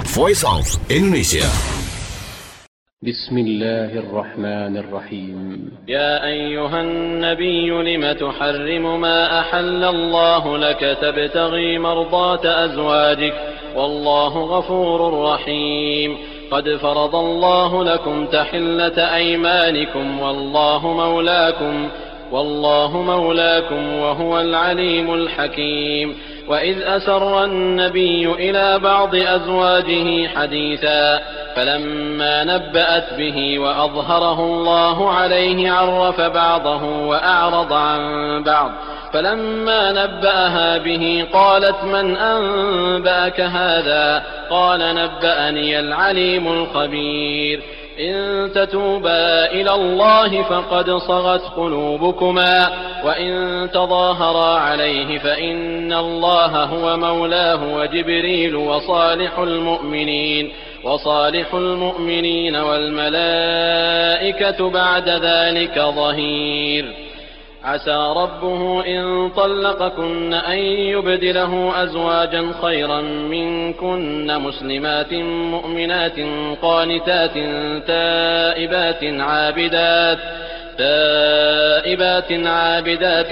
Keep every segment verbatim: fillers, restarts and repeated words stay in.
Voice of Indonesia. بسم الله الرحمن الرحيم. يا أيها النبي لم تحرم ما أحل الله لك تبتغي مرضات أزواجك والله غفور رحيم. قد فرض الله لكم تحلة أيمانكم والله مولاكم والله مولاكم وهو العليم الحكيم. وإذ أسر النبي إلى بعض أزواجه حديثا فلما نبأت به وأظهره الله عليه عرف بعضه وأعرض عن بعض فلما نبأها به قالت من أنبأك هذا قال نبأني العليم الخبير. إن تتوبا إلى الله فقد صغت قلوبكما وإن تظاهرا عليه فإن الله هو مولاه وجبريل وصالح المؤمنين وصالح المؤمنين والملائكة بعد ذلك ظهير. عسى ربه إن طلقكن أن يبدله أزواجا خيرا منكن مسلمات مؤمنات قانتات تائبات عابدات تائبات عابدات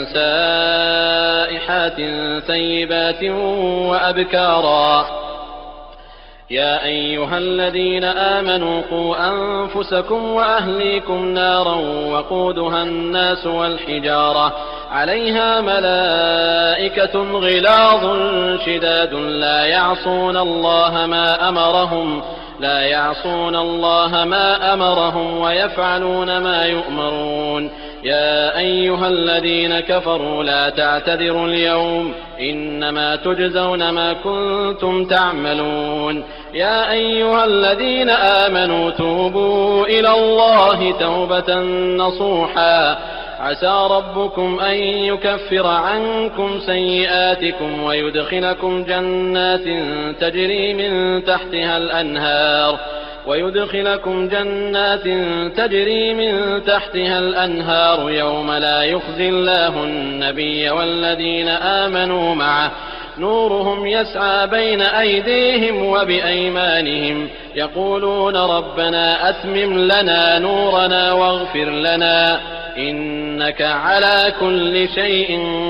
سائحات ثيبات وأبكارا. يا أيها الذين آمنوا قوا أنفسكم وأهليكم نارا وقودها الناس والحجارة عليها ملائكة غلاظ شداد لا يعصون الله ما أمرهم لا يعصون الله ما أمرهم ويفعلون ما يؤمرون. يا أيها الذين كفروا لا تعتذروا اليوم إنما تجزون ما كنتم تعملون. يا أيها الذين آمنوا توبوا إلى الله توبة نصوحا عسى ربكم أن يكفر عنكم سيئاتكم ويدخلكم جنات تجري من تحتها الأنهار ويدخلكم جنات تجري من تحتها الأنهار يوم لا يخزي الله النبي والذين آمنوا معه نورهم يسعى بين أيديهم وبأيمانهم يقولون ربنا أتمم لنا نورنا واغفر لنا إنك على كل شيء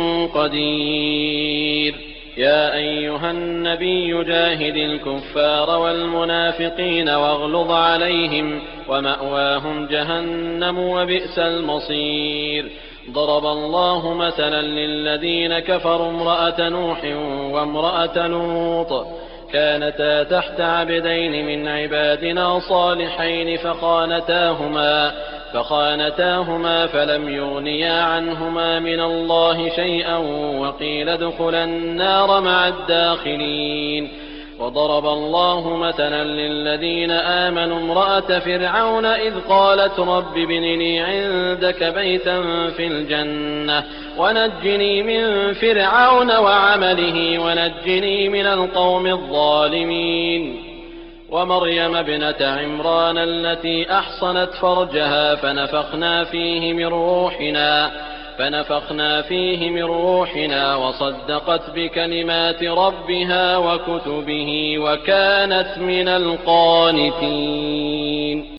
قدير. يا أيها النبي جاهد الكفار والمنافقين واغلظ عليهم ومأواهم جهنم وبئس المصير. ضرب الله مثلا للذين كفروا امرأة نوح وامرأة لوط كانتا تحت عبدين من عبادنا صالحين فخانتاهما فخانتاهما فلم يغنيا عنهما من الله شيئا وقيل ادخلا النار مع الداخلين. وضرب الله مثلا للذين آمنوا امرأة فرعون إذ قالت رب ابن لي عندك بيتا في الجنة ونجني من فرعون وعمله ونجني من القوم الظالمين. ومريم ابنة عمران التي أحصنت فرجها فنفخنا فيه من روحنا فنفخنا فيه من روحنا وصدقت بكلمات ربها وكتبه وكانت من القانتين.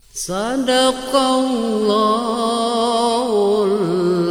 Sadaqallahul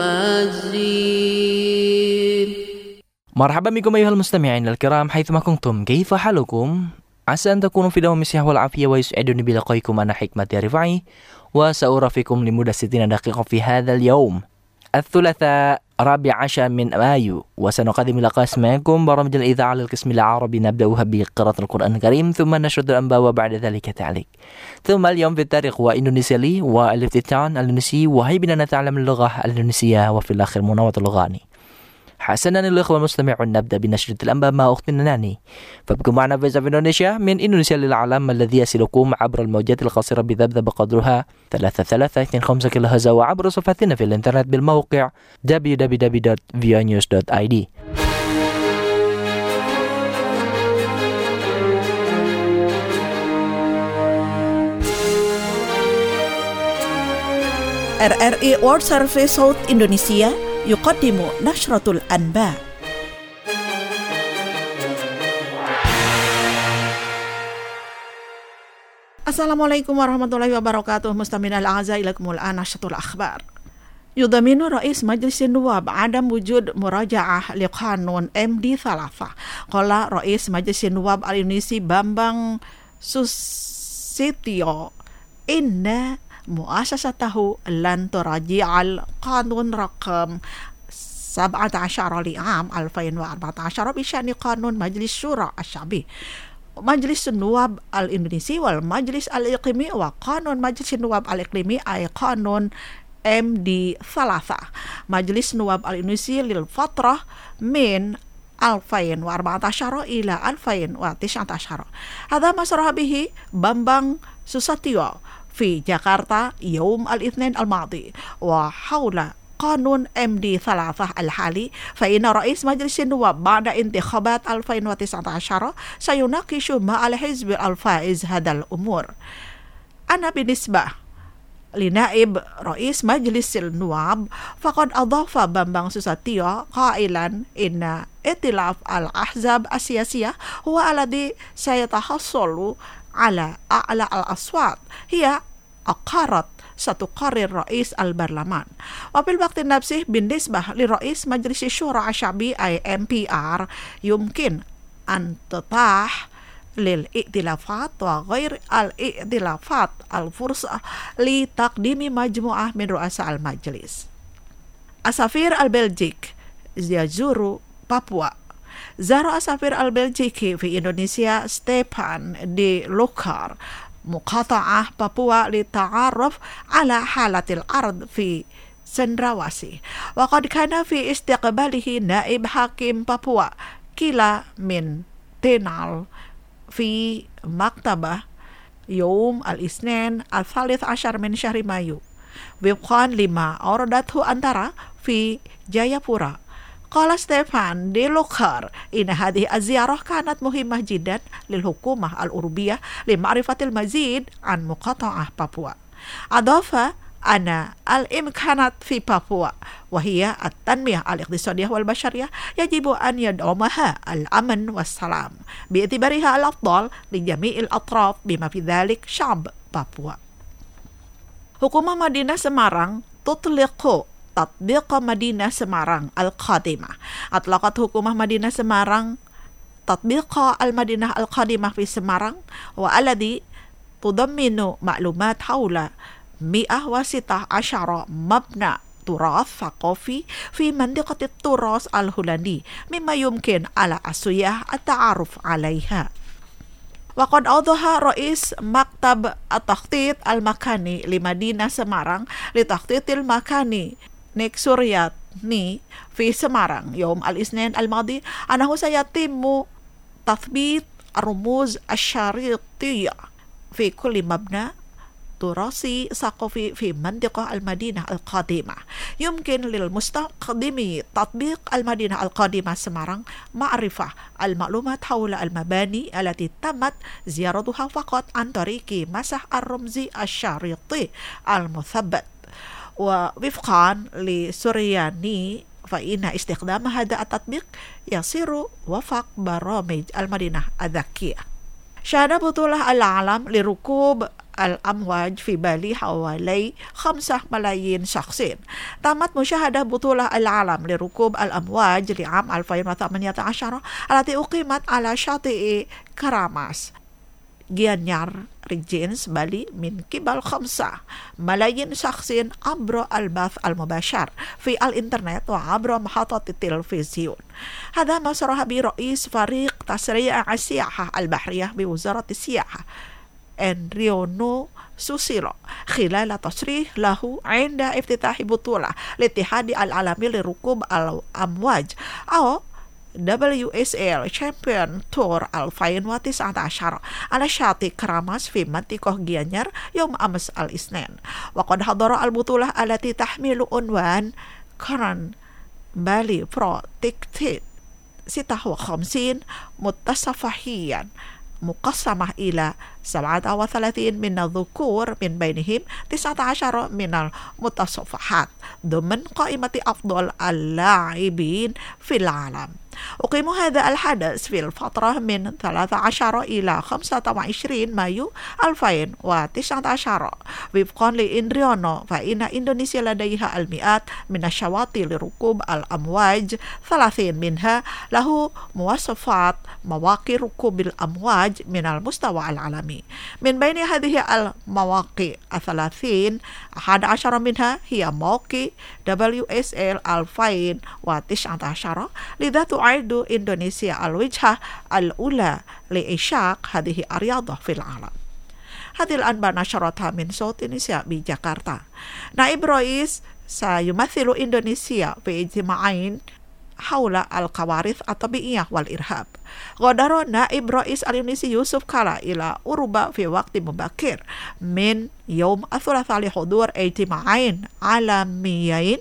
Azim. مرحبا بكم أيها المستمعين الكرام حيثما كنتم. كيف حالكم؟ عسى أن تكونوا في دوام الصحة والعافية ويسعدني بلقائكم أنا حكمة رفاعي وسأرافقكم لمدة ستين دقيقة في هذا اليوم الثلاثاء رابع عشر من مايو وسنقدم لقاء معكم برامج الإذاعة للقسم العربي نبدأها بقراءة القرآن الكريم ثم نشرة الأنباء وبعد ذلك تعليق. ثم اليوم في التاريخ وإندونيسيا لي والافتتان الإندونيسي وهي بنا نتعلم اللغة الإندونيسية وفي الآخر مناوة الأغاني. حسنا الأخوة المستمعون نبدأ بنشرة الأنباء مع أختنا ناني. فابقوا معنا في إندونيسيا من إندونيسيا للعالم الذي يصلكم عبر الموجات القصيرة بذبذب قدرها ثلاثة ثلاثة اثنين خمسة كيلو هرتز وعبر صفحتنا في الإنترنت بالموقع دبليو دبليو دبليو دوت في او نيوز دوت اي دي. R R A World Service South Indonesia يقدم نشرة الأنباء. Assalamualaikum warahmatullahi wabarakatuh. Mustamin al-a'za ilakumul anashatul akhbar. يضمن رئيس مجلس النواب عدم وجود مراجعة لقانون إم دي ثلاثة. قال رئيس مجلس النواب الإندونيسي بامبang Susityo إن مؤسسته لن تراجع القانون رقم سبعة عشر لعام ألفين وأربعة عشر بشأن قانون مجلس شورى الشعبي مجلس النواب الإندونيسي والمجلس الإقليمي وقانون مجلس النواب الإقليمي أي قانون إم دي ثلاثة. مجلس النواب الإندونيسي للفترة من ألفين وأربعة عشر إلى ألفين وتسعة عشر. هذا ما صرح به بامبang Susatyo في جاكرتا يوم الاثنين الماضي. وحول قانون إم دي ثلاثة الحالي فإن رئيس مجلس النواب بعد انتخابات ألفين وتسعة عشر سيناقش مع الحزب الفائز هذا الأمور. أنا بالنسبة لنائب رئيس مجلس النواب فقد أضاف بامبang Susatyo قائلا إن ائتلاف الأحزاب السياسية هو الذي سيتحصل على أعلى الأصوات هي أقرت ستقرر رئيس البرلمان. وفي الوقت نفسه بالنسبة لرئيس مجلس الشورى الشعبي أي إم بي آر يمكن أن تتاح للائتلافات وغير الائتلافات الفرصة لتقديم مجموعة من رؤساء المجلس. السفير البلجيكي يزور بابوا. زار السفير البلجيكي في إندونيسيا ستيفان دي لوكار مقاطعة بابوا للتعرف على حالة الأرض في سندراواسي. وقد كان في استقباله نائب حاكم بابوا كيلا من تينال في مكتبه يوم الاثنين الثالث عشر من شهر مايو وفقا لما أوردته أنترا في جايابورا. قال ستيفان دي لوكار إن هذه الزيارة كانت مهمة جدا للحكومة الأوروبية لمعرفة المزيد عن مقاطعة بابوا. أضاف أن الإمكانات في بابوا وهي التنمية الاقتصادية والبشرية يجب أن يدعمها الأمن والسلام باعتبارها الأفضل لجميع الأطراف بما في ذلك شعب بابوا. حكومة مدينة سمارang تطلق تطبيق مدينة سمارang القادمة. أطلقت حكومة مدينة سمارang تطبيق المدينة القادمة في سمارang والذي تضمن معلومات حول مئة وستة عشر مبنى تراث ثقافي في منطقة التراث الهولندي مما يمكن على السياح التعرف عليها. وقد أوضح رئيس مكتب التخطيط المكاني لمدينة سمارang لتخطيط المكاني نيك سورياتني في سمارang يوم الاثنين الماضي أنه سيتم تثبيت الرموز الشريطية في كل مبنى تراثي ثقافي في منطقة المدينة القادمة. يمكن للمستخدمين تطبيق المدينة القادمة سمارang معرفة المعلومات حول المباني التي تمت زيارتها فقط عن طريق مسح الرمز الشريطي المثبت. ووفقا لسورياني فإن استخدام هذا التطبيق يصير وفق برامج المدينة الذكية. شهد بطولة العالم لركوب الأمواج في بالي حوالي خمسة ملايين شخص. تمت مشاهدة بطولة العالم لركوب الأمواج لعام ألفين وثمانية عشر التي أقيمت على شاطئ كراماس جيانيار ريجينس بالي من قبل خمسة ملايين شخص عبر البث المباشر في الإنترنت وعبر محطات التلفزيون. هذا ما صرح به رئيس فريق تسريع السياحة البحرية بوزارة السياحة إنريونو سوسيلو خلال تصريح له عند افتتاح بطولة الاتحاد العالمي لركوب الأمواج أو دبليو إس إل Champion Tour ألفين وتسعة عشر على شاطئ كراماس في منطقة جيانير يوم أمس الاثنين. وقد حضر البطولة التي تحمل عنوان كرن بالي Protected ستة وخمسين متصفحيا مقسمة إلى سبعة وثلاثين من الذكور من بينهم تسعة عشر من المتصفحات ضمن قائمة أفضل اللاعبين في العالم. أقيم هذا الحدث في الفترة من ثلاثة عشر إلى خمسة وعشرين مايو ألفين وتسعة عشر وفقا لإندريانو، فإن إندونيسيا لديها المئات من الشواطئ لركوب الأمواج، ثلاثين منها له مواصفات مواقع ركوب الأمواج من المستوى العالمي. من بين هذه المواقع الثلاثين أحد عشر منها هي موقع دبليو إس إل ألفين وتسعة عشر، لذا تعد إندونيسيا الوجهة الأولى لإنشاء هذه الرياضة في العالم. هذه الأنباء نشرتها من صوت إندونيسيا بجاكرتا. نائب رئيس سيمثل إندونيسيا في اجتماعين حول الكوارث الطبيعية والإرهاب. غادر نائب رئيس الإندونيسي يوسف كالا إلى أوروبا في وقت مبكر من يوم الثلاثاء لحضور اجتماعين عالميين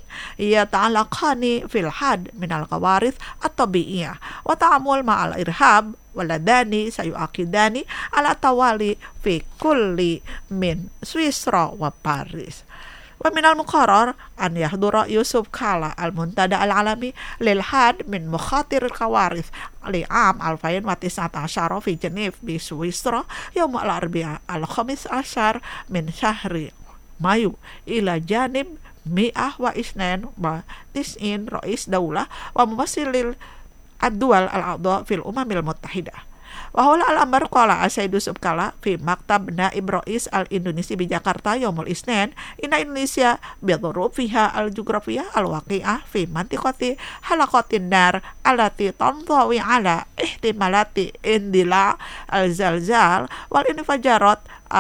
يتعلقان في الحد من الكوارث الطبيعية والتعامل مع الإرهاب، واللذان سيؤكدان على التوالي في كل من سويسرا وباريس. ومن المقرر أن يحضر يوسف كالا المنتدى العالمي للحد من مخاطر الكوارث لعام ألفين وتسعة عشر في جنيف بسويسرا يوم الأربعاء الخامس عشر من شهر مايو إلى جانب مئة واثنين وتسعين رئيس دولة وممثل الدول الأعضاء في الأمم المتحدة. وحول الأمر قال السيد يوسف كالا في مكتب نائب رئيس الإندونيسي بجاكرتا يوم الاثنين إن إندونيسيا بظروفها الجغرافية الواقعة في منطقة حلقة النار التي تنطوي على احتمالات اندلاع الزلزال والانفجارات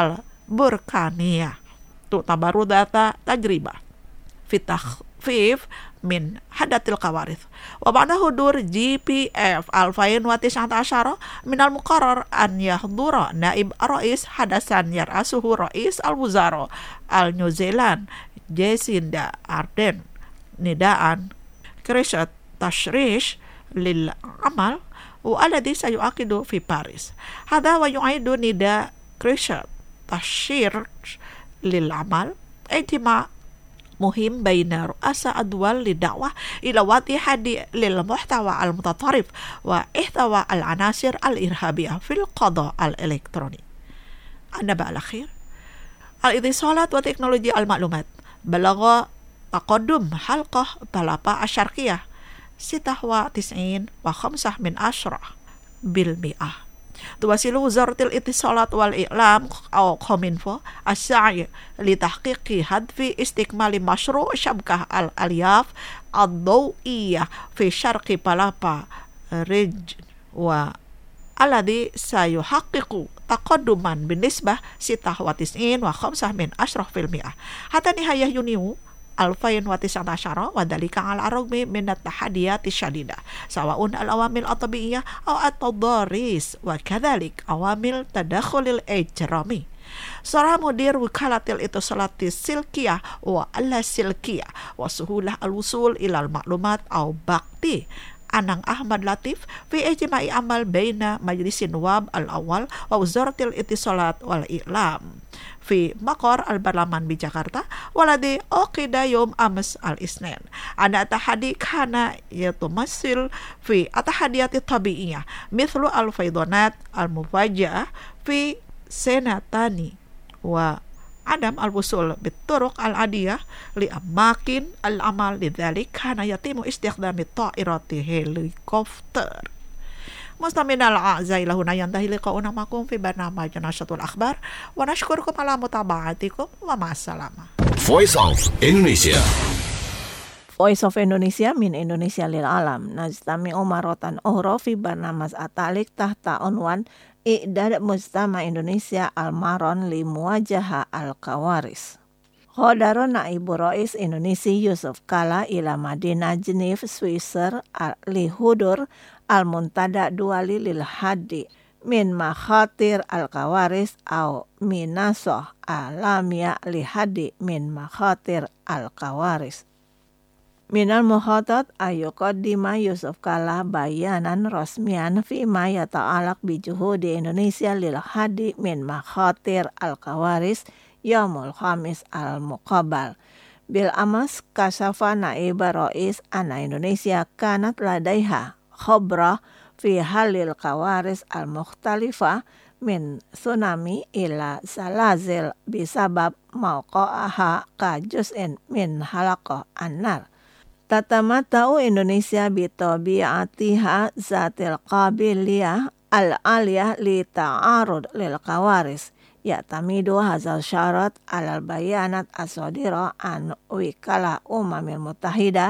البركانية تعتبر ذات تجربة في التخفيف من حدث الكوارث. وبعد حضور جي بي إف ألفين وتسعة عشر من المقرر أن يحضر نائب الرئيس حدثا يرأسه رئيس الوزراء النيوزيلاند جيسيندا أردن نداء كريشة تشريش للعمل والذي سيؤكد في باريس. هذا ويعد نداء كريشة تشريش للعمل اجتماع مهم بين رؤساء الدول للدعوة إلى وضع حد للمحتوى المتطرف واحتوى العناصر الإرهابية في القضاء الإلكتروني. النبأ الأخير، الاتصالات وتكنولوجيا المعلومات بلغ تقدم حلقة بلابا الشرقية ستة وتسعين وخمسة من عشرة بالمئة. تواصل وزارة الاتصالات والإعلام أو كومينفو السعي لتحقيق هدف استكمال مشروع شبكة الألياف الضوئية في شرق بلابا ريجن، والذي سيحقق تقدما بنسبة ستة وتسعين وخمسة من عشرة بالمئة حتى نهاية يونيو ألفين وتسعة عشر، وذلك على الرغم من التحديات الشديدة سواء العوامل الطبيعية أو التضاريس وكذلك عوامل تدخل الإجرامي. صرح مدير وكالة الاتصالات السلكية واللاسلكية وسهولة الوصول إلى المعلومات أو باكتي Anang Ahmad Latif في اجتماع عمل بين مجلس النواب الأول ووزارة الاتصالات والإعلام في مقر البرلمان بجاكرتا، والذي عقد يوم أمس الاثنين. أن التحدي كان يتمثل في التحديات الطبيعية مثل الفيضانات المفاجئة في سنتان وعدم الوصول بالطرق العادية لأماكن العمل، لذلك كان يتم استخدام الطائرات هليكوبتر. مستمعينا الأعزاء، إلى هنا ينتهي لقاؤنا معكم في برنامج نشرة الأخبار، ونشكركم على متابعتكم ومع السلامة. Voice of Indonesia. Voice of Indonesia min Indonesia lil alam. Najtami umaratan uhro fi barnamas atalik tahta unwan i'dad mujtama Indonesia al-maron li muwajaha al-kawaris. Khodaro naibu rais Indonesia Yusuf Kala ila Madinah Genif Swisser li hudur al-muntada duali lil hadi min makhatir al-kawaris au minasoh alamia li hadi min makhatir al-kawaris. Minal muhatat ayuqaddima Yusuf Kala bayanan rasmian fi ma yata'alaq bi juhudi Indonesia lil hadi min makhatir al-kawaris yaumul khamis al-muqabal. Bil amas kasafa naiba rais ana Indonesia kanat ladaiha khobrah fi halil kawaris al-mukhtalifah min tsunami ila zalazil bisabab mauqa'aha ka juz'in min halaqah an-nar. Tatamatau Indonesia bitabi'atiha zatil qabiliyah al-aliyah li ta'arud lil kawaris. Ya'tamidu hazal syarat alal bayanat as-sadira an wikala umamil mutahidah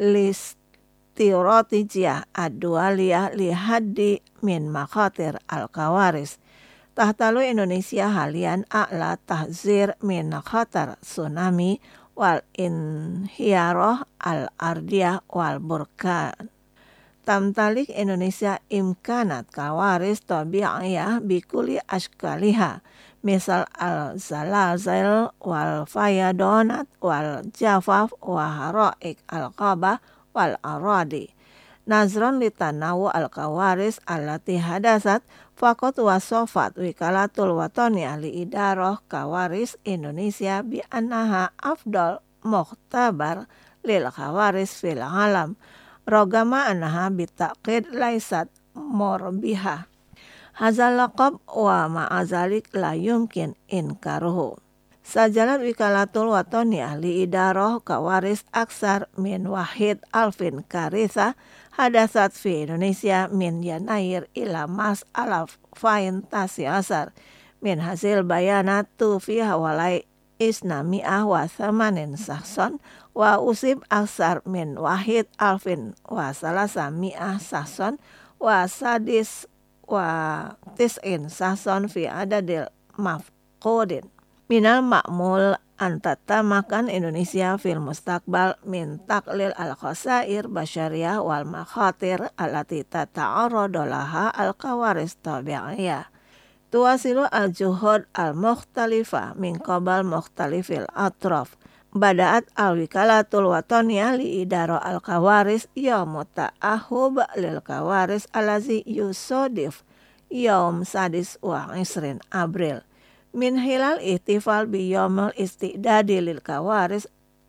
listirotijiyah ad-dualiyah li haddi min makhatir al-kawaris. Tahtalu Indonesia halian a'la tahzir min khatar tsunami wal inhiyaroh al-ardiyah wal burkan. Tamtalik Indonesia imkanat kawaris tabi'iyah bikuli ashkaliha. Misal al-zalazil wal fayadonat wal jafaf wa haraik al-qabah wal aradi. Nazron litanawu al-kawaris allati hadasat fakot wasofat wikalatul watoni ahli idaroh kawaris Indonesia bi annaha afdal mukhtabar lil kawaris fil alam rogama annaha bitaqid laisat morbiha. Hazal laqab wa ma'azalik la yumkin inkaruhu. Sajalat wikalatul watoni ahli idaroh kawaris aksar min wahid alfin karisa hadasat fi Indonesia min yanair ila mas alaf fain tasiasar min hasil bayanat tu fi hawalai isnami'ah wa thamanin sahson wa usib aksar min wahid alfin wa salasa mi'ah sahson wa sadis wa tis'in sahson fi adadil mafqudin. Minal ma'mul antatamakan Indonesia fil mustaqbal min taqlil al-khasair basyariyah wal makhatir allati tata'arradu laha al-kawaris tabi'iyah. Tuwasilu al-juhud al-mukhtalifah min qabal mukhtalifil atraf. Bada'at al-wikalatul watoniyah li idara al-kawaris yawmu ta'ahub lil kawaris alazi yusodif yawm sadis wa isrin April. Min hilal ihtifal biyomul istidadi lil kawaris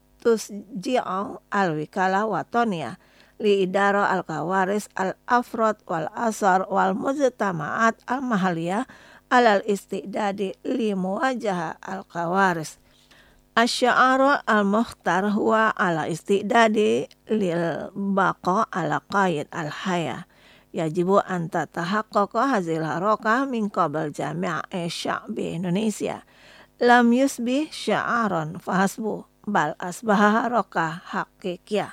tusji'u al-wikala watoniyah li idara al-kawaris al-afrod wal asar wal mujtama'at al-mahaliyah alal istidadi li muwajaha al-kawaris. Asy'ara al-mukhtar huwa ala istidadi lil baqa ala qaid al-haya. Yajibu an tatahaqqaqa hazil harakah min qabl jami' sya'bi Indonesia. Lam yusbih sya'aran fahasbu bal asbaha harakah haqiqiyah.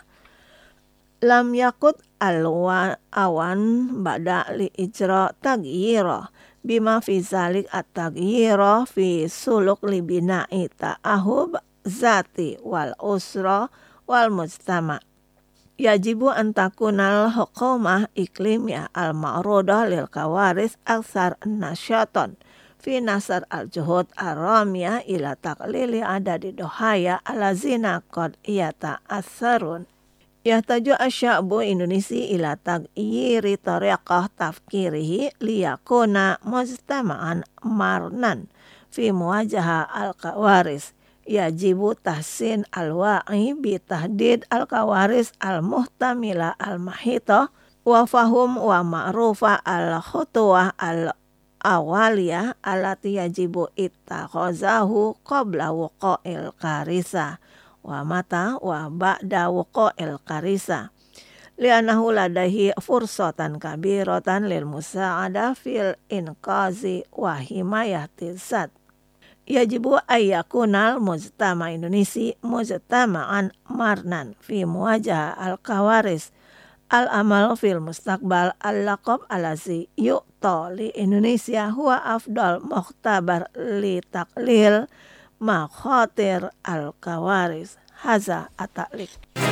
Lam yakut al-awan ba'da li ijra taghyira bima fi zalik at-taghyira fi suluk li bina'i ta'ahub zati wal usra wal mujtama'. Yajibu antakunal hukumah iklimiyah al-ma'rudah lil kawaris aksar nasyaton fi nasar al-juhud ar-ramiyah ila taqlili adadi dohaya alazina qad iyata asarun. Yahtaju asya'bu Indonesia ila taghyiri tariqah tafkirihi liyakuna mujtama'an marnan fi muwajaha al-kawaris. Yajibu tahsin al-wa'i bi tahdid al-kawaris al-muhtamila al-mahita wa fahum wa ma'rufa al-khutuwah al-awaliyah allati yajibu ittakhazahu qabla wuqa'il karisa wa mata wa ba'da wuqa'il karisa li'annahu ladahi fursatan kabiratan lil musa'adah fil inqazi wa himayati zat. Yajibu ayyakunal mujtama Indonesia mujtama'an marnan fi muwajah al-kawaris al-amal fil mustaqbal al-laqab alazi yu'ta li Indonesia huwa afdal mukhtabar li taqlil makhatir al-kawaris. Haza at-ta'liq.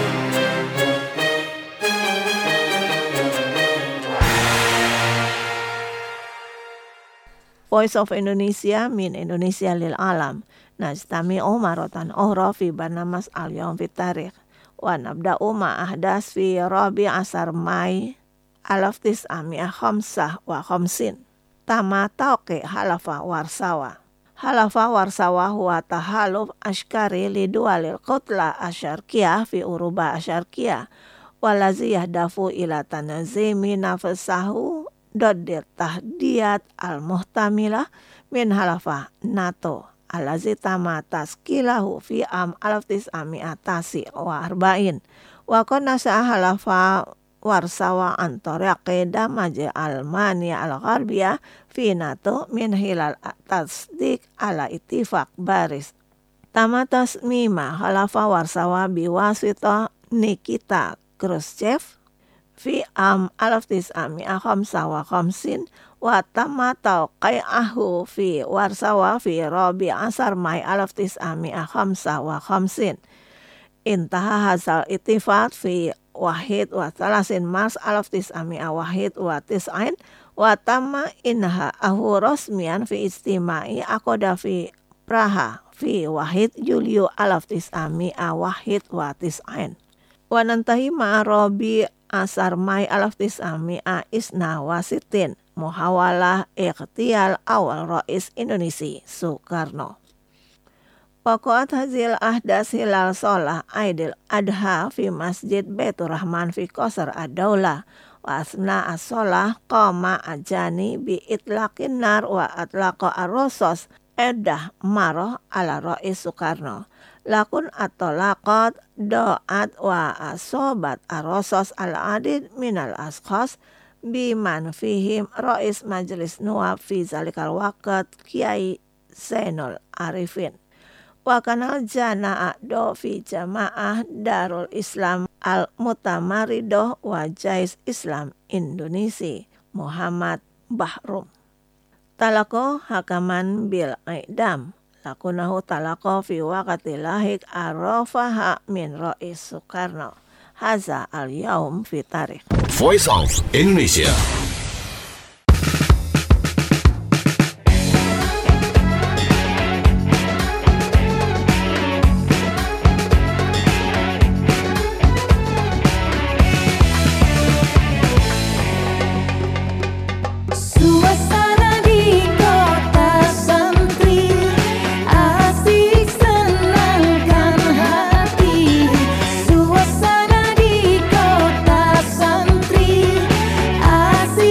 Voice of Indonesia min Indonesia lil alam. Najtami'u maratan ukhra fi barnamas al-yawm fit tarikh. Wa nabda'u ma ahdas fi rabi asar Mai alaf tis'amiyah khamsah wa khamsin. Tama tauqi halafa Warsawa. Halafa Warsawa huwa tahaluf ashkari li dualil qutla asyarkiyah fi uruba asyarkiyah. walazi yahdafu ila tanazimi nafsahu doddir tahdiyat al-muhtamilah min halafa NATO alazi tama taskilahu fi am alaftis ami atasi wa arba'in wa kona halafa warsawa antoriaqe damaje Almania al-Gharbiyah fi NATO min hilal tasdik ala itifak baris tama tasmima halafa warsawa biwasita Nikita Khrushchev fi am alaftis ami khamsa wa khamsin wa tamma tawqai'ahu fi Warsawa fi Rabi asar Mai alaftis ami khamsa wa khamsin intaha hasal ittifaq fi wahid wa thalasin Mars alaftis ami wahid wa tis'ain wa tamma inha ahu rasmian fi istimai aqada fi Praha fi wahid Julio alaftis ami wahid wa tis'ain wa nantahi ma'arabi asar Mai alaftis ami isna wa sitin muhawalah iqtiyal awal Rais Indonesia Soekarno. Waqa'at hazil ahdas hilal sholah Aidil Adha fi Masjid Baitur Rahman fi Qasr ad-Daulah wa asna as-sholah qama ajani bi itlaqin nar wa atlaqa ar-rasos edah maroh ala Rais Soekarno. Lakun at-talaqat do'at wa asobat ar-rasos al-adid minal askhas biman fihim Rais Majelis Nuwab fi zalikal waqt Kiai Zainul Arifin. Wa kanal jana'a do fi jamaah Darul Islam Al-Mutamaridoh wa Jais Islam Indonesia Muhammad Bahrum. Talako hakaman bil aidam lakunahu talako fi waqti lahik arafaha min Rais Soekarno. Haza al-yaum fi tarikh. Voice of Indonesia. Suasana di kota santri, asik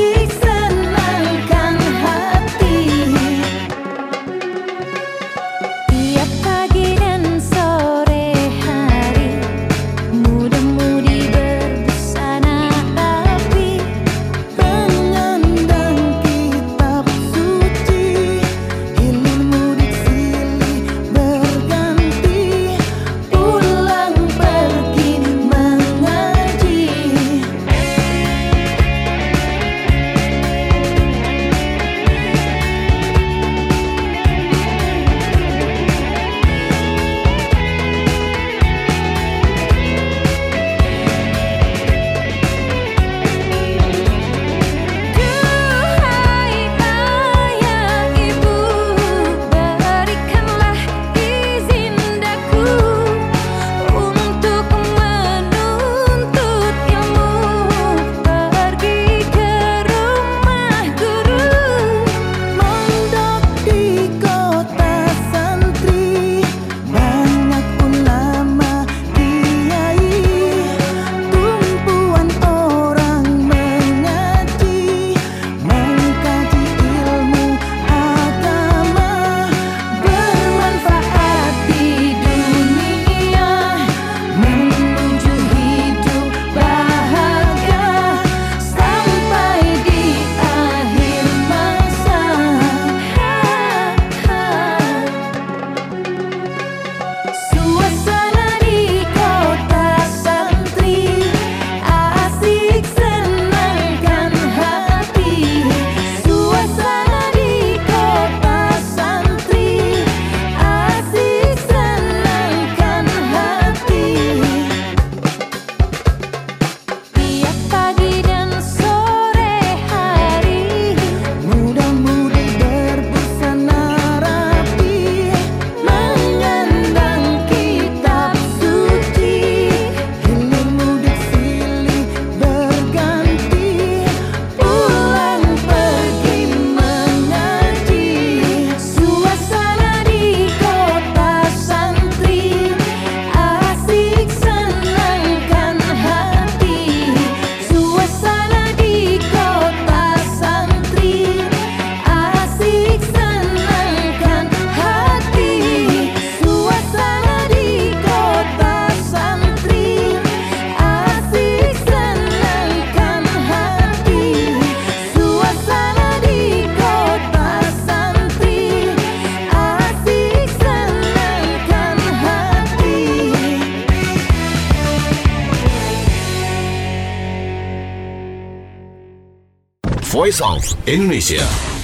Voice of Indonesia.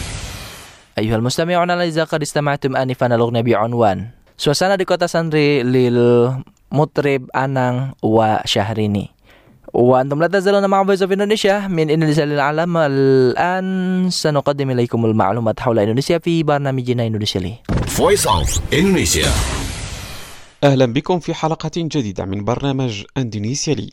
أيها المستمعون الأعزاء قد استمعتم آنفا الأغنية بعنوان Suasana di Kota Santri lil Mutrib Anang wa Syahrini. وأنتم لا تزالون مع Voice of Indonesia من إندونيسيا للعالم. الآن سنقدم إليكم المعلومات حول إندونيسيا في برنامجنا إندونيسيا لي. Voice of Indonesia. أهلا بكم في حلقة جديدة من برنامج إندونيسيا لي.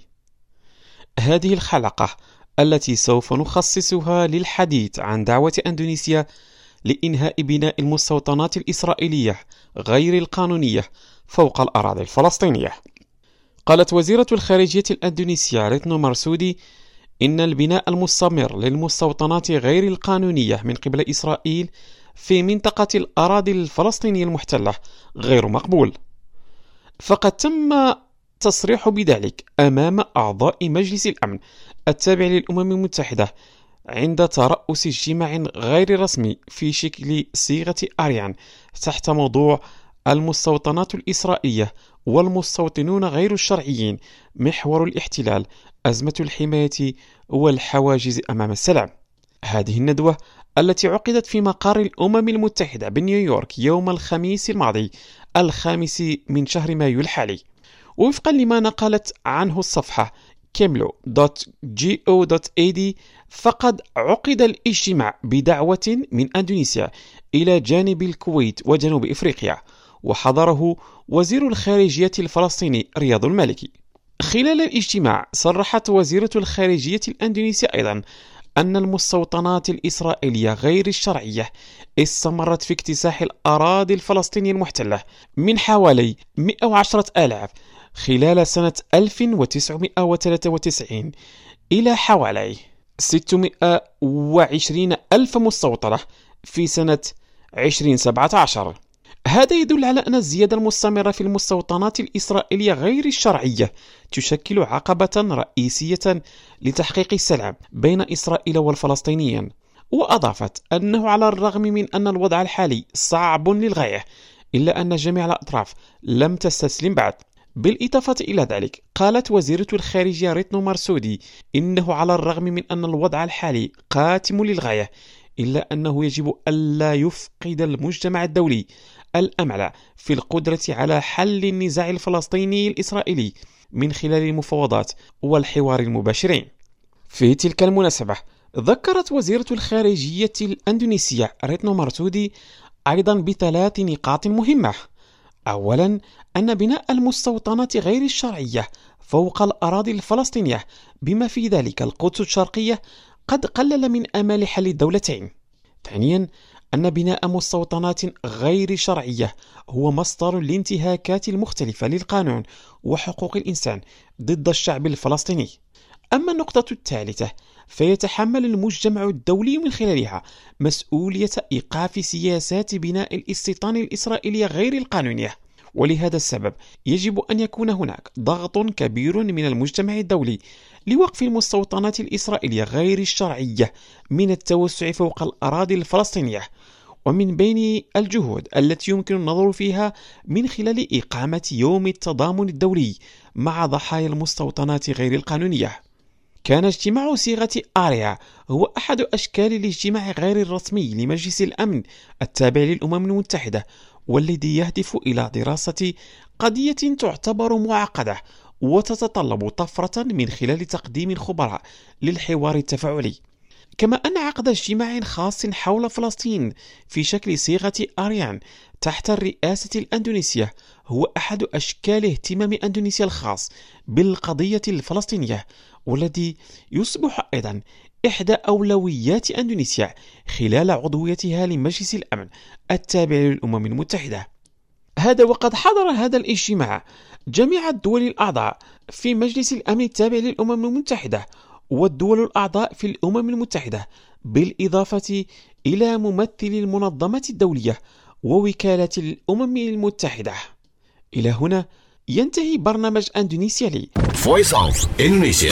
هذه الحلقة التي سوف نخصصها للحديث عن دعوة إندونيسيا لإنهاء بناء المستوطنات الإسرائيلية غير القانونية فوق الأراضي الفلسطينية. قالت وزيرة الخارجية الأندونيسية ريتنو مرسودي إن البناء المستمر للمستوطنات غير القانونية من قبل إسرائيل في منطقة الأراضي الفلسطينية المحتلة غير مقبول. فقد تم تصريح بذلك أمام أعضاء مجلس الأمن التابع للأمم المتحدة عند ترأس اجتماع غير رسمي في شكل صيغة أريان تحت موضوع المستوطنات الإسرائيلية والمستوطنون غير الشرعيين، محور الاحتلال، أزمة الحماية والحواجز أمام السلام. هذه الندوة التي عقدت في مقر الأمم المتحدة بنيويورك يوم الخميس الماضي الخامس من شهر مايو الحالي، وفقا لما نقلت عنه الصفحة كيملو دوت جي او دوت اي دي، فقد عقد الاجتماع بدعوة من أندونيسيا إلى جانب الكويت وجنوب إفريقيا، وحضره وزير الخارجية الفلسطيني رياض المالكي. خلال الاجتماع صرحت وزيرة الخارجية الأندونيسية أيضا أن المستوطنات الإسرائيلية غير الشرعية استمرت في اكتساح الأراضي الفلسطينية المحتلة من حوالي مئة وعشرة آلاف خلال سنة ألف وتسعمئة وثلاثة وتسعين إلى حوالي ستمئة وعشرين ألف مستوطنة في سنة ألفين وسبعة عشر. هذا يدل على أن الزيادة المستمرة في المستوطنات الإسرائيلية غير الشرعية تشكل عقبة رئيسية لتحقيق السلام بين إسرائيل والفلسطينيين. وأضافت أنه على الرغم من أن الوضع الحالي صعب للغاية إلا أن جميع الأطراف لم تستسلم بعد. بالإضافة إلى ذلك قالت وزيرة الخارجية ريتنو مرسودي إنه على الرغم من أن الوضع الحالي قاتم للغاية إلا أنه يجب ألا يفقد المجتمع الدولي الأمل في القدرة على حل النزاع الفلسطيني الإسرائيلي من خلال المفاوضات والحوار المباشرين. في تلك المناسبة ذكرت وزيرة الخارجية الأندونيسية ريتنو مرسودي أيضا بثلاث نقاط مهمة. أولا، أن بناء المستوطنات غير الشرعية فوق الأراضي الفلسطينية بما في ذلك القدس الشرقية قد قلل من آمال حل الدولتين. ثانيا، أن بناء مستوطنات غير شرعية هو مصدر الانتهاكات المختلفة للقانون وحقوق الإنسان ضد الشعب الفلسطيني. أما النقطة الثالثة فيتحمل المجتمع الدولي من خلالها مسؤولية إيقاف سياسات بناء الاستيطان الإسرائيلية غير القانونية، ولهذا السبب يجب أن يكون هناك ضغط كبير من المجتمع الدولي لوقف المستوطنات الإسرائيلية غير الشرعية من التوسع فوق الأراضي الفلسطينية. ومن بين الجهود التي يمكن النظر فيها من خلال إقامة يوم التضامن الدولي مع ضحايا المستوطنات غير القانونية. كان اجتماع صيغة آريا هو أحد أشكال الاجتماع غير الرسمي لمجلس الأمن التابع للأمم المتحدة، والذي يهدف إلى دراسة قضية تعتبر معقدة وتتطلب طفرة من خلال تقديم خبراء للحوار التفاعلي. كما أن عقد اجتماع خاص حول فلسطين في شكل صيغة آريان تحت الرئاسة الأندونيسية هو أحد أشكال اهتمام أندونيسيا الخاص بالقضية الفلسطينية، والذي يصبح أيضا إحدى أولويات أندونيسيا خلال عضويتها لمجلس الأمن التابع للأمم المتحدة. هذا وقد حضر هذا الاجتماع جميع الدول الأعضاء في مجلس الأمن التابع للأمم المتحدة والدول الأعضاء في الأمم المتحدة، بالإضافة إلى ممثل المنظمة الدولية ووكالة الأمم المتحدة. إلى هنا ينتهي برنامج أندونيسيا لي. Voice of Indonesia.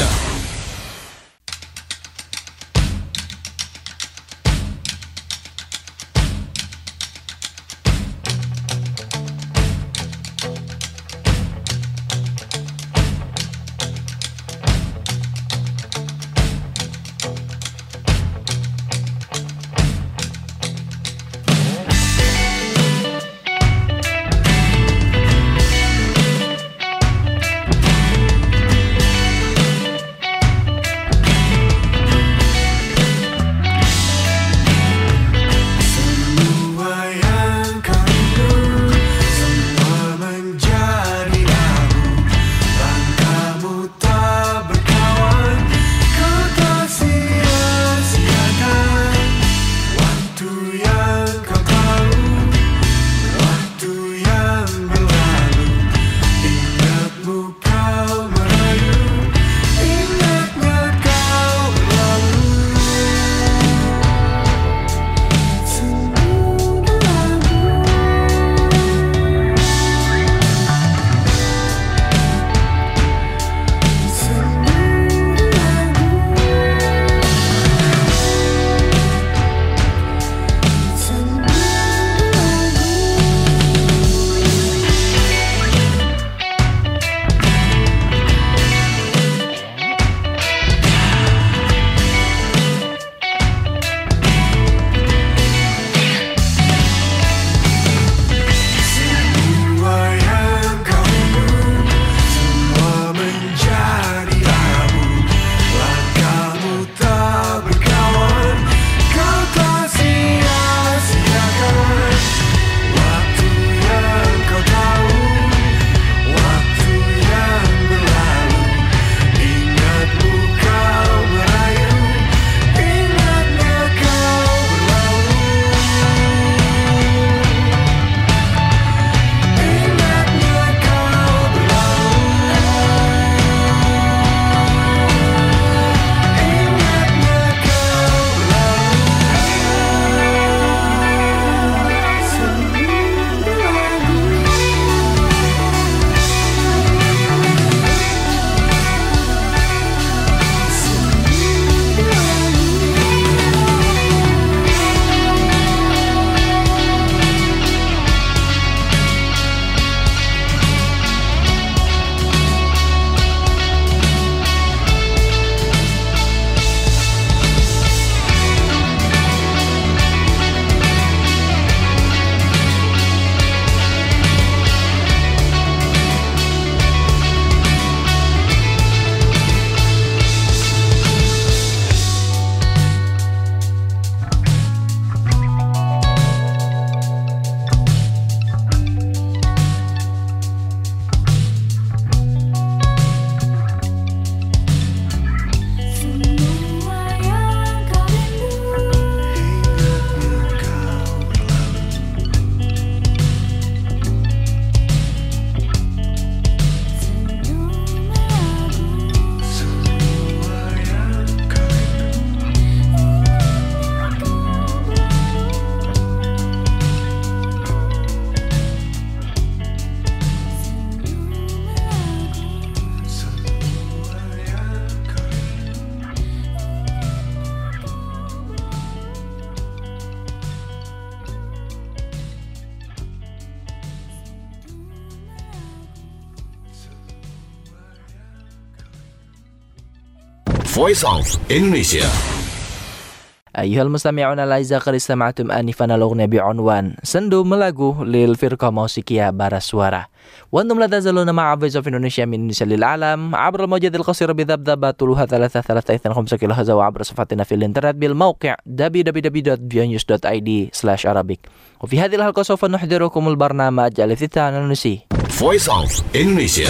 Voice of Indonesia. أيها المستمعون الأعزاء قد استمعتم آنفا الأغنية بعنوان سندو ملاغو للفرقة موسيقية باراسوارا. وأنتم لا تزالون مع Voice of Indonesia من إندونيسيا للعالم عبر الموجات القصيرة بذبذبة طولها ثلاثة ثلاثة اثنين خمسة كيلو هرتز وعبر صفحتنا في الإنترنت بالموقع دبليو دبليو دبليو دوت فيو نيوز دوت آي دي سلاش أرابيك. وفي هذه الحلقة سوف نحضركم البرنامج الافتتاحي الإندونيسي Voice of Indonesia.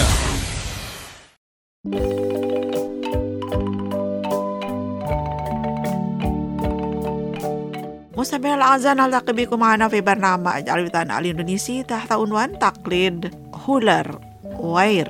مستمعينا الأعزاء نلتقي بكم معنا في برنامج الوطن الإندونيسي تحت عنوان تقليد هولر وير.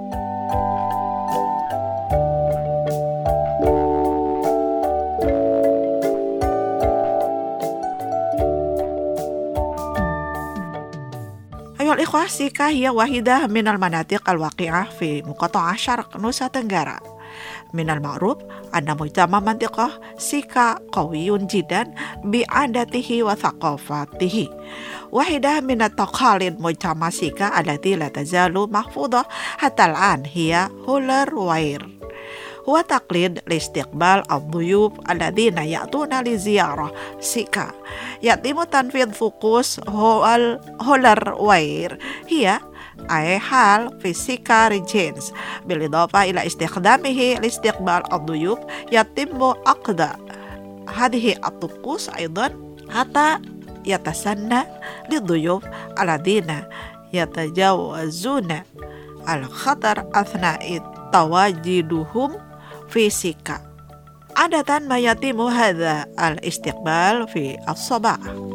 أيها الإخوة، سيكا هي واحدة من المناطق الواقعة في مقاطعة شرق نوسا تنغارا. من المعروف أن مجتمع منطقة سيكا قوي جدا بعاداته وثقافته. واحدة من التقاليد مجتمع سيكا التي لا تزال محفوظة حتى الآن هي هولر وير. هو تقليد لاستقبال الضيوف الذين يأتون لزيارة سيكا. يتم تنفيذ طقوس هولر وير هي أي حال في سيكا ريجينز، بالإضافة إلى استخدامه لاستقبال الضيوف. يتم عقد هذه الطقوس أيضا حتى يتسنى للضيوف الذين يتجاوزون الخطر أثناء تواجدهم في سيكا. عادة ما يتم هذا الاستقبال في الصباح.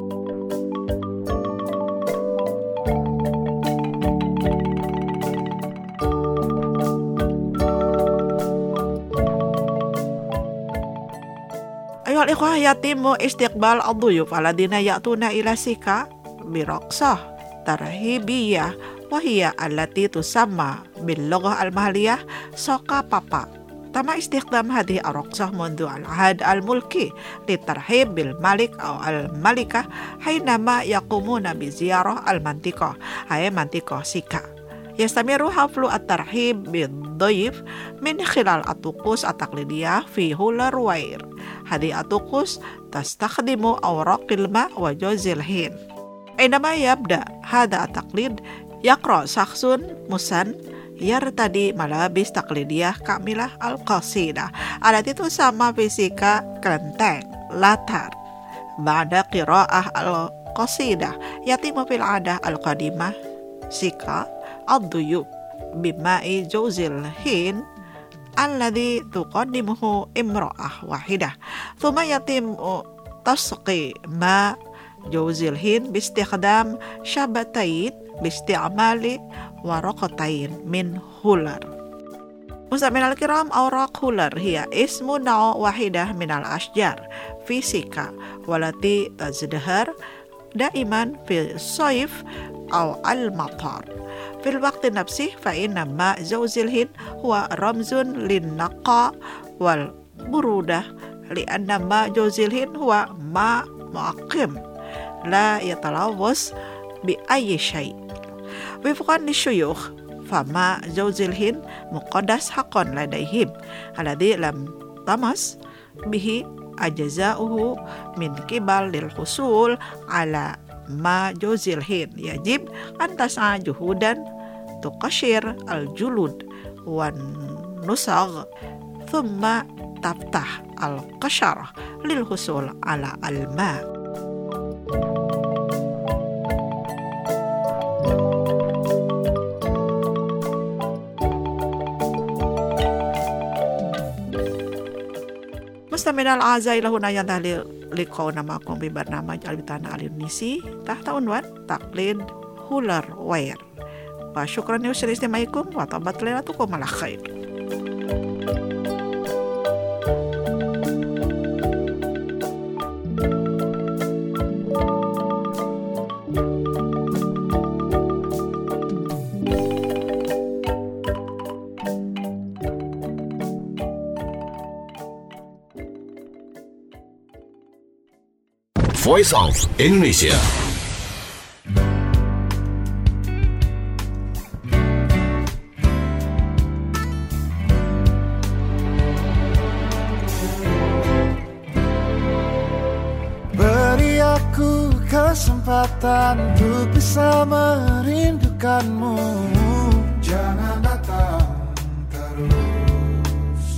أيها الإخوة، يتم استقبال الضيوف الذين يأتون إلى سيكا برقصة ترهيبية، وهي التي تسمى باللغة المحلية سوكا بابا. تم استخدام هذه الرقصة منذ العهد الملكي للترحيب بالملك أو الملكة حينما يقومون بزيارة المنطقة أي منطقة سيكا. يستمر حفل الترحيب بالضيف من خلال الطقوس التقليدية في هولر وير. هذه الطقوس تستخدم أوراق الماء وجوز الهند. عندما يبدأ هذا التقليد يقرأ شخص مسن يرتدي ملابس تقليدية كاملة القصيدة التي تسمى في سيكا كلنتeng latar. بعد قراءة القصيدة يتم في العادة القديمة سيكا الضيوف بماء جوز الهند الذي تقدمه امرأة واحدة، ثم يتم تسقي ماء جوز الهند باستخدام شبتين باستعمال ورقتين من هولر. مستمعينا الكرام، أوراق هولر هي اسم نوع واحدة من الأشجار في سيكا والتي تزدهر دائما في الصيف أو المطر. في الوقت نفسه فإن ماء جوز الهند هو رمز للنقاء والبرودة، لأن ماء جوز الهند هو ماء معقم لا يتلوث بأي شيء. وفقا للشيوخ فماء جوز الهند مقدس حقا لديهم، الذي لم تمس به أجزاؤه من قبل للحصول على ماء جوز الهند. يجب أن تسعى جهودا تقشر الجلود والنسغ ثم تفتح القشرة للحصول على الماء. مستمعينا الأعزاء، إلى هنا ينتهي لقاؤنا معكم ببرنامج الوطن الإندونيسي تحت عنوان تقليد هولر وير. وشكرا لحسن استماعكم وطابت ليلتكم على خير. Voice of Indonesia. kesempatan untuk bisa merindukanmu. Jangan datang terus.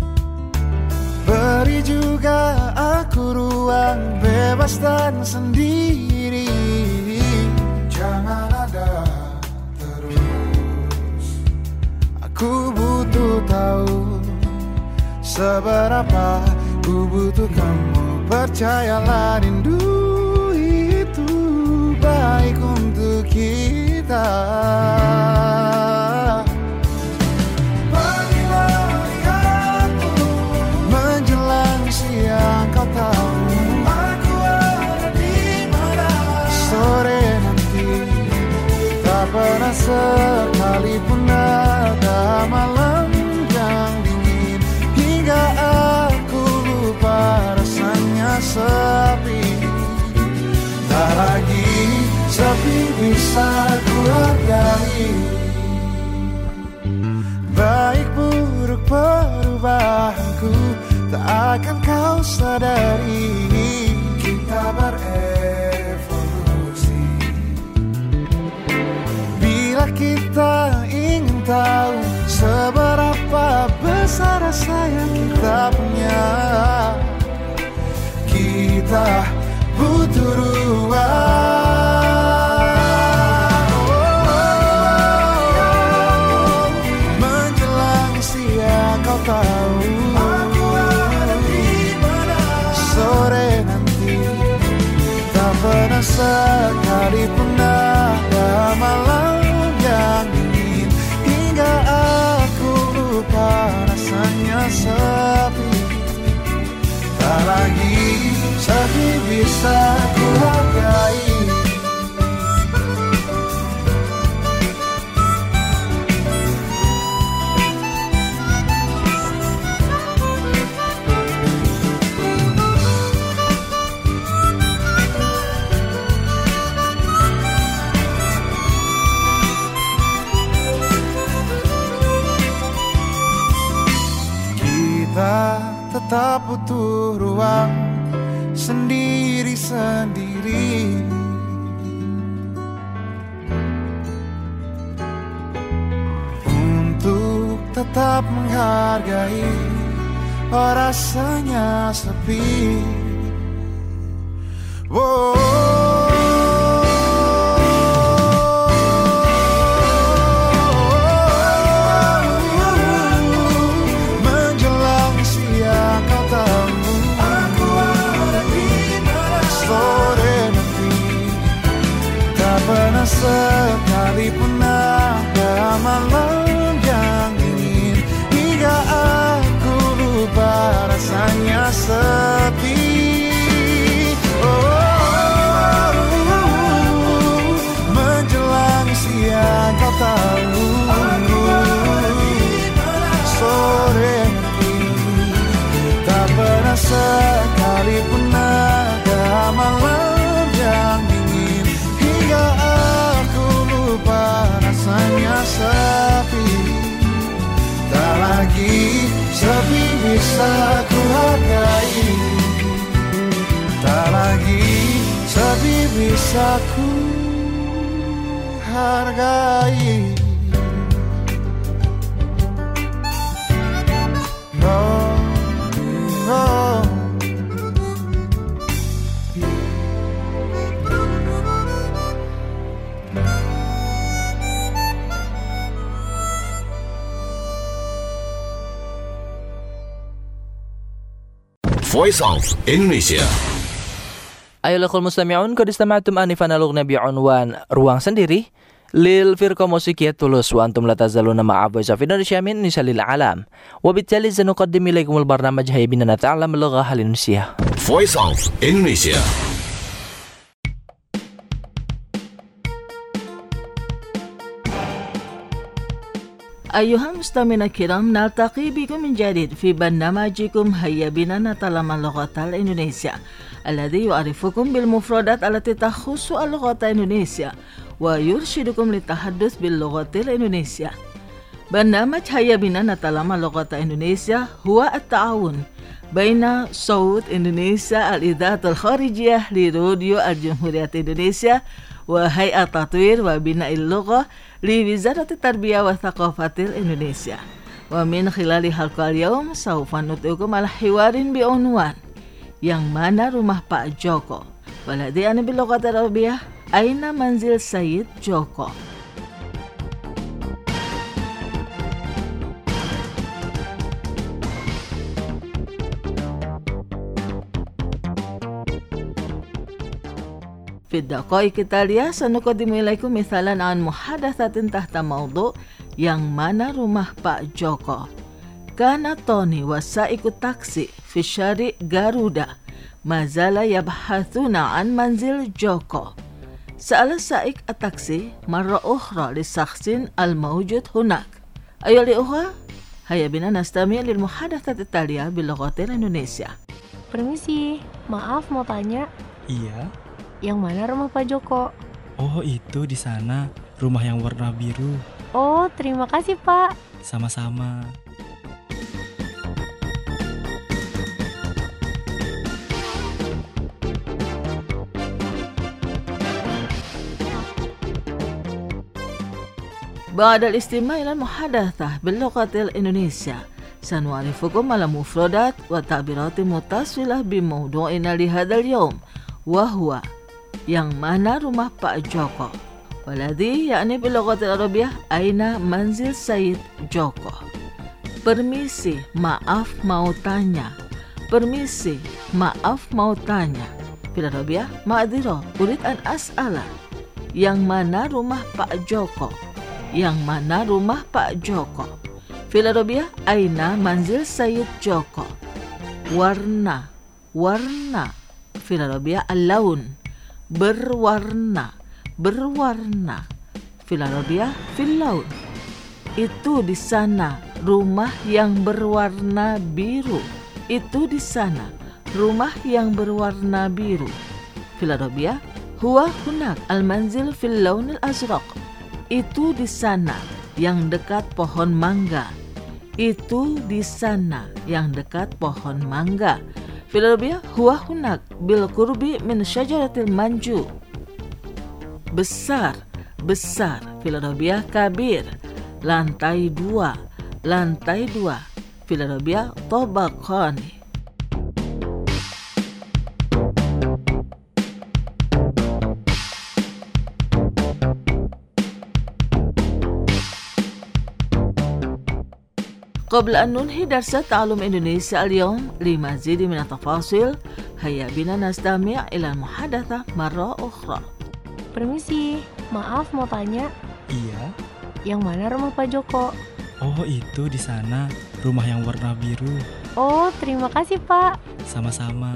Beri juga aku ruang bebas dan sendiri. Jangan ada terus. Aku butuh tahu seberapa ku butuh kamu. Percayalah rindu itu baik untuk kita. Pagi-pagi aku menjelang siang, kau tahu aku ada di mana. Sore nanti tak pernah sekalipun ada malam yang dingin hingga aku lupa rasanya sepi. Tak lagi sepi bisa ku hargai. Baik buruk perubahanku tak akan kau sadari. Kita berevolusi. Bila kita ingin tahu seberapa besar rasa yang kita punya, kita butuh ruang. Oh, menjelang siang kau tahu aku ada di mana. Sore nanti tak pernah sekalipun ada malam yang dingin hingga aku lupa rasanya sepi. Tak lagi sepi bisa ku hargai. Kita tetap butuh ruang sendiri-sendiri untuk tetap menghargai. Oh, rasanya sepi. Wow. Sekalipun ada malam yang dingin hingga aku lupa rasanya sepi. Oh, menjelang siang kau tahu sore nanti tak pernah sekalipun ada malam yang dingin hingga rasanya sepi. Tak lagi sepi bisa ku hargai. Tak lagi sepi bisa ku hargai. Oh, oh. Voice of Indonesia. Ayolah mustami'un, qad istama'tum anifan al-ughna bi'unwan Ruang Sendiri lil firqa musikiyat Tulus wa antum la tazaluna ma'a Voice of Indonesia min Indonesia lil alam. Wa bittali sanuqaddim ilaikumul barnamaj haybina nata'allam al-lugha al-Indonesia. Voice of Indonesia. أيها المستمعون الكرام، نلتقي بكم من جديد في برنامجكم هيا بنا نتعلم اللغة الإندونيسية الذي يعرفكم بالمفردات التي تخص اللغة الإندونيسية ويرشدكم للتحدث باللغة الإندونيسية. برنامج هيا بنا نتعلم اللغة الإندونيسية هو التعاون بين صوت إندونيسيا الإذاعة الخارجية لراديو الجمهورية إندونيسيا وهيئة تطوير وبناء اللغة لوزارة التربية والثقافة الإندونيسيا. ومن خلال حلقة اليوم سوف نطلقكم على حوار بعنوان yang mana rumah Pak Joko. والذي يعني باللغة العربية أين منزل سيد جوكو. في الدقائق التالية سنقدم إليكم مثالا عن محادثة تحت موضوع yang mana rumah Pak Joko. Kana Tony وسائق التاكسي في شارع جارودا ما زال يبحثون عن منزل جوكو. سأل سائق التاكسي مرة أخرى للشخص الموجود هناك. أيها الأخوة، هيا بنا نستمع للمحادثة التالية باللغة الإندونيسية. Permisi, maaf mau tanya. Iya. Yang mana rumah Pak Joko? Oh, itu di sana, rumah yang warna biru. Oh, terima kasih, Pak. Sama-sama. بعد الاستماع إلى المحادثة باللغة الإندونيسية سنعرفكم على مفردات وتعبيرات متصلة بموضوعنا لهذا اليوم وهو yang mana rumah Pak Joko والذي يعني باللغة العربية أين منزل سيد جوكو. Permisi, maaf mau tanya. Permisi, maaf mau tanya. Fil Arabiyah, ma'dzira, urid an as'ala. Yang mana rumah Pak Joko? Yang mana rumah Pak Joko? Fil Arabiyah, aina manzil Sayyid Joko. Warna, warna. Fil Arabiyah, al-laun. Berwarna, berwarna. Fil Arabiyah, fil laun. Itu di sana rumah yang berwarna biru. Itu di sana rumah yang berwarna biru. Fil Arabiyah, huwa hunak al-manzil fil laun al-azraq. Itu di sana yang dekat pohon mangga. Itu di sana yang dekat pohon mangga. Fil Arabiyah, huwa hunak bil qurbi min syajaratil manju. Besar, besar. Fil Arabiyah, kabir. Lantai dua, lantai dua. Fil Arabiyah, tabaqani. قبل أن ننهي درس تعلم إندونيسيا اليوم لمزيد من التفاصيل هيا بنا نستمع إلى المحادثة مرة أخرى. Permisi, maaf mau tanya. Iya. Yang mana rumah Pak Joko? Oh, itu di sana, rumah yang warna biru. Oh, terima kasih, Pak. Sama-sama.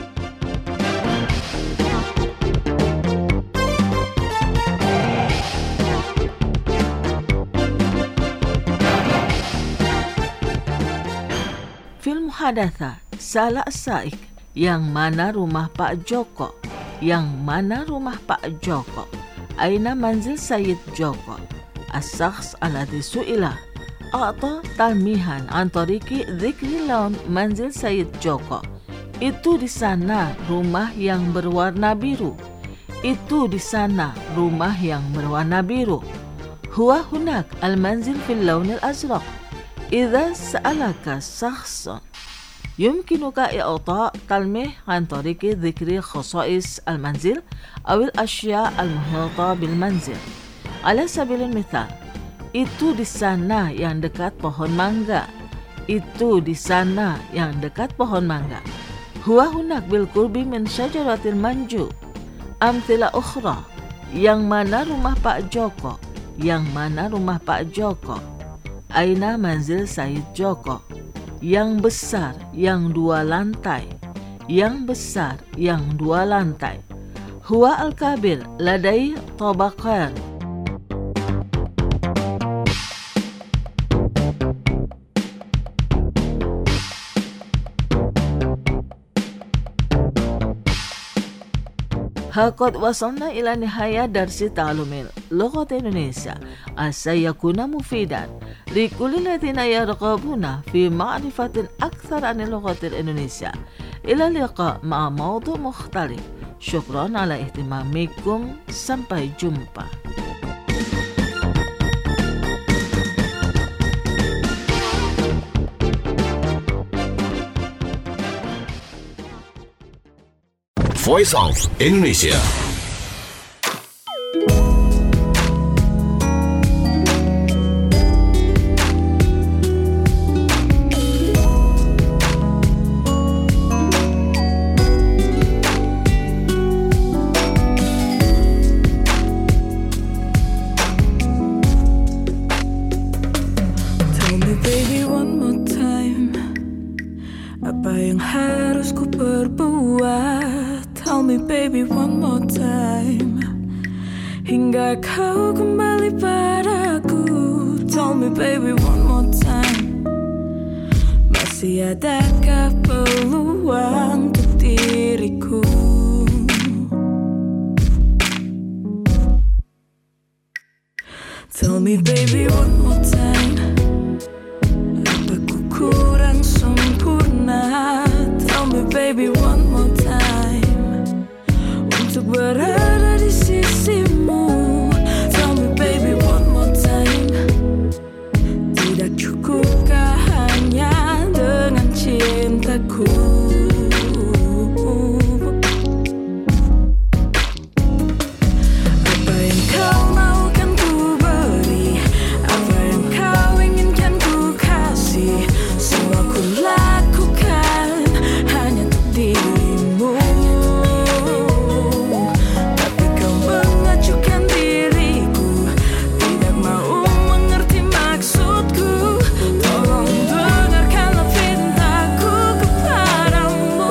Film muhadatha, salah saik. Yang mana rumah Pak Joko? Yang mana rumah Pak Joko? Aina manzil Sayyid Joko? As-sakhs alladhi su'ila a'ta talmihan an tariqi dzikri laun manzil Sayyid Joko. Itu di sana rumah yang berwarna biru. Itu di sana rumah yang berwarna biru. Huwa hunak al-manzil fil laun al-azraq. Idza sa'alaka shakhsun يمكنك إعطاء تلميح عن طريق ذكر خصائص المنزل أو الأشياء المحيطة بالمنزل. على سبيل المثال, itu di sana yang dekat pohon mangga. Itu di sana yang dekat pohon mangga. Huwa hunak bil qurbi min syajaratil manju. Amthila ukhra, yang mana rumah Pak Joko? Yang mana rumah Pak Joko? Aina manzil Sayyid Joko? Yang besar, yang dua lantai. Yang besar, yang dua lantai. Huwa al-kabir ladai tabaqan. قد وصلنا إلى نهاية درس تعلم اللغة الإندونيسية سيكون مفيدا لكل الذين يرغبون في معرفة أكثر عن اللغة الإندونيسية. إلى اللقاء مع موضوع مختلف. شكرا على اهتمامكم. Sampai jumpa. Voice of Indonesia. Tell me baby one more time, apa yang harus ku perbuat? Tell me baby one more time, hingga kau kembali padaku. Tell me baby one more time, masih adakah peluang untuk diriku? Tell me baby one more time, apa ku kurang sempurna? Tell me baby one more time, untuk berada di sisimu. Tell me baby one more time, tidak cukupkah hanya dengan cintaku? Apa yang kau mau kan ku beri, apa yang kau inginkan ku kasih, semua ku lakukan hanya untuk dirimu. Tapi kau mengacukan diriku, tidak mau mengerti maksudku. Tolong dengarkanlah pintaku kepadamu.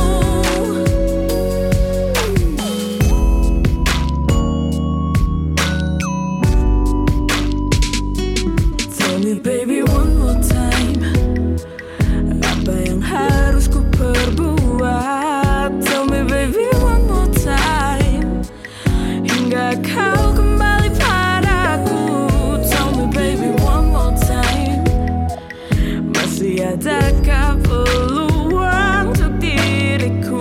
Tell me baby one more time, apa yang harus ku perbuat? Tell me baby one more time, hingga kau kembali padaku. Tell me baby one more time, masih adakah peluang untuk diriku?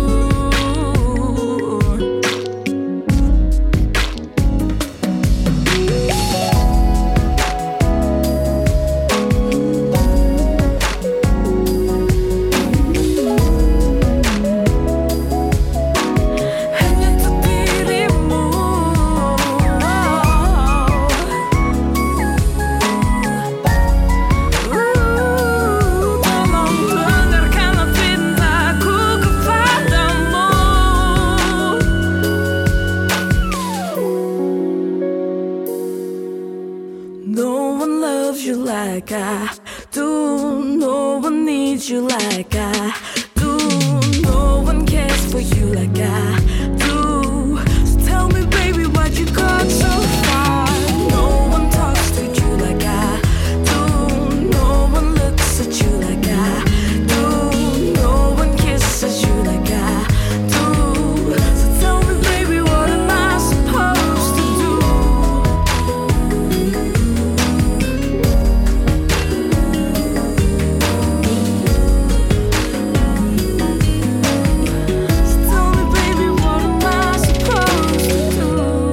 Hanya untuk dirimu. Tolong dengarkanlah pintaku kepadamu. No one loves you like I do. No one needs you like I do. No one cares for you like I do. So tell me baby why'd you go so far? No one talks to you like I do. No one looks at you like I do. No one kisses you like I do. So tell me baby what am I supposed to do? So tell me baby what am I supposed to do?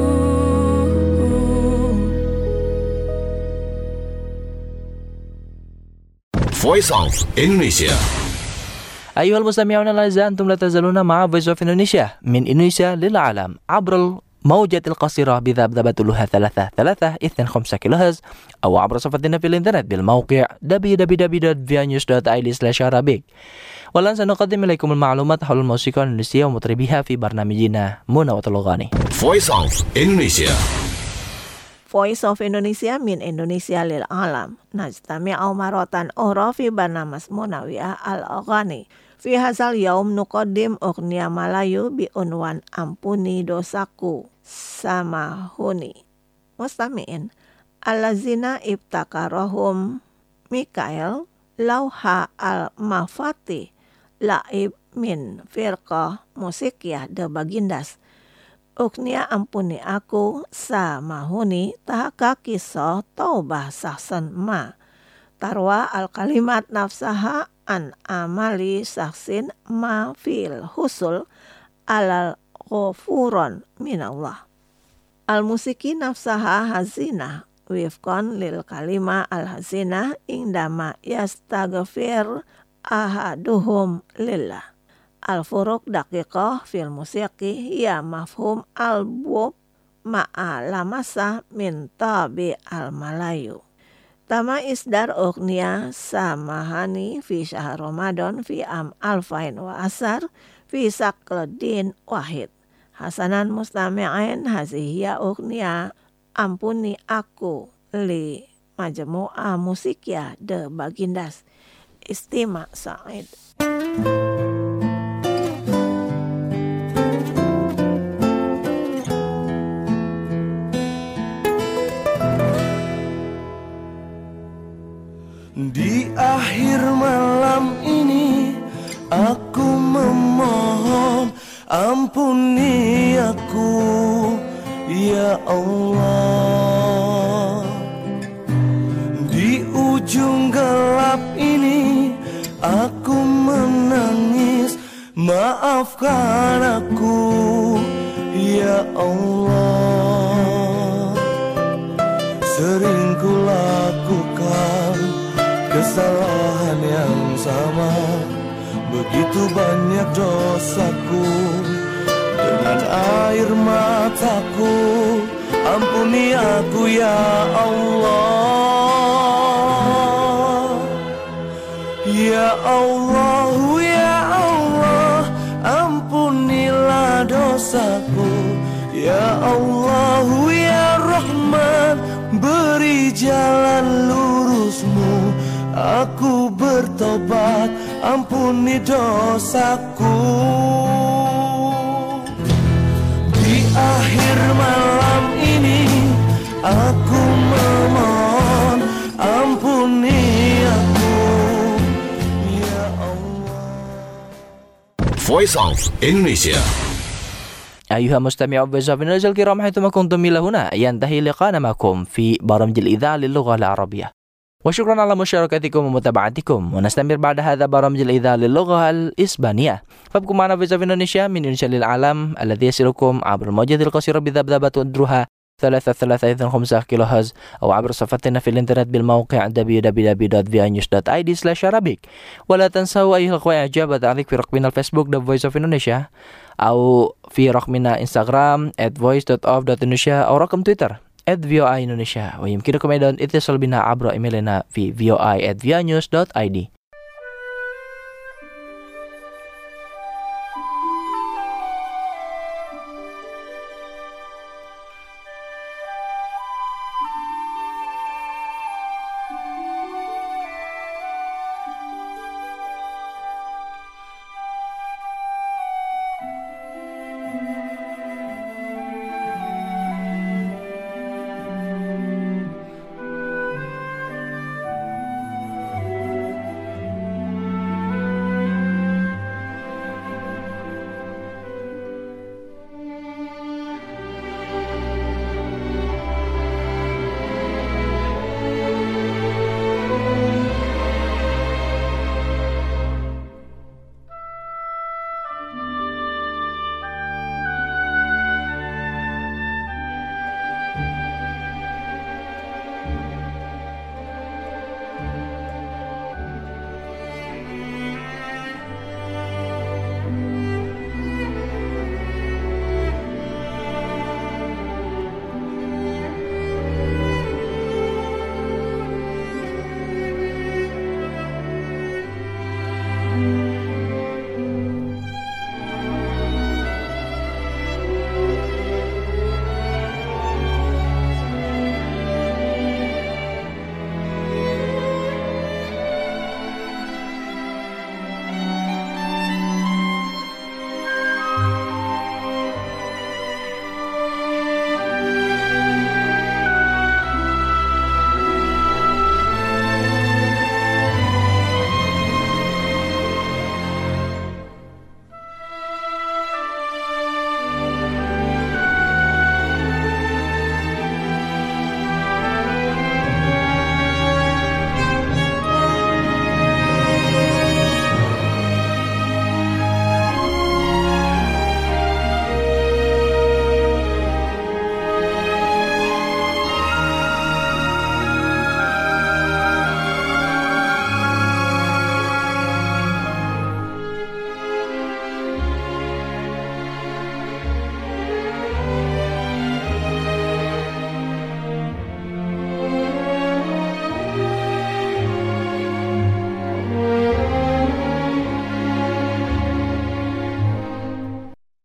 Voice of Indonesia. أيها المستمعون الأعزاء، أنتم لا تزالون مع Voice of Indonesia من إندونيسيا للعالم عبر الموجة القصيرة بذبذبتها ثلاثة ثلاثة اثنين خمسة كيلو هرتز أو عبر صفحتنا في الإنترنت بالموقع دبليو دبليو دبليو دوت فيا نيوز دوت آي إل سلاش عربيك. والآن سنقدم إليكم المعلومات حول الموسيقى الإندونيسية ومطربيها في برنامجنا منوة الأغاني. Voice of Indonesia. Voice of Indonesia min Indonesia lil alam. Najtami'u maratan ukhra fi barnamas Munawiyah al-Aghani. Fi hadzal yaum nuqaddim ughniya Malayu bi unwan Ampuni Dosaku Samahuni. Mustami'in allazina ibtakarahum Mikael Lauha al-Mafati Laib min firqah musikiyah de Bagindas Uknia ampuni aku samahuni tahaka kisah taubah sahsan ma. Tarwa al kalimat nafsaha an amali saksin ma fil husul alal ghafuron minallah. Al musiki nafsaha hazina wifkon lil kalima al hazina indama yastaghfir ahaduhum lillah. Al-furuq daqiqah fil musiki ya mafhum al-bub ma'a lamasa min tabi al-malayu. Tama isdar ughniya samahani fi syahr Ramadan fi am alfain wa asar fi sakledin wahid. Hasanan mustami'ain hazihiya ughniya ampuni aku li majmu'ah musikya de Bagindas. Istima Sa'id. Di akhir malam ini aku memohon ampuni aku ya Allah. Di ujung gelap ini aku menangis, maafkan aku ya Allah. Sering ku lakukan kesalahan yang sama, begitu banyak dosaku. Dengan air mataku ampuni aku ya Allah. Ya Allah, ya Allah, ampunilah dosaku. Ya Allah, ya Rahman, beri jalan lurusmu. Aku bertobat, ampuni dosaku. Di akhir malam ini aku memohon ampuni aku ya Allah. Voice of Indonesia. أيها المستمعون Voice of Indonesia الكرام حيثما كنتم إلى هنا ينتهي لقاءنا معكم في برامج الإذاعة للغة العربية. وشكرا على مشاركتكم ومتابعتكم. ونستمر بعد هذا برامج الإذاعة للغة الإسبانية. فابقوا معنا في Voice of Indonesia من إنشاء للعالم الذي يصلكم عبر الموجات القصيرة بذبذبة ودرها ثلاثة ثلاثة اثنين خمسة كيلو هرتز أو عبر صفحتنا في الإنترنت بالموقع دبليو دبليو دبليو دوت في آي نيوز دوت آي دي سلاش عربيك. ولا تنسوا أيها الأخوة إعجاب وتعليق في رقمنا الفيسبوك The Voice of Indonesia أو في رقمنا إنستغرام at voice dot of dot indonesia أو رقم تويتر at V O I Indonesia. ويمكنكم أيضا اتصال بنا عبر إيميلنا في V O I at V I news dot I D.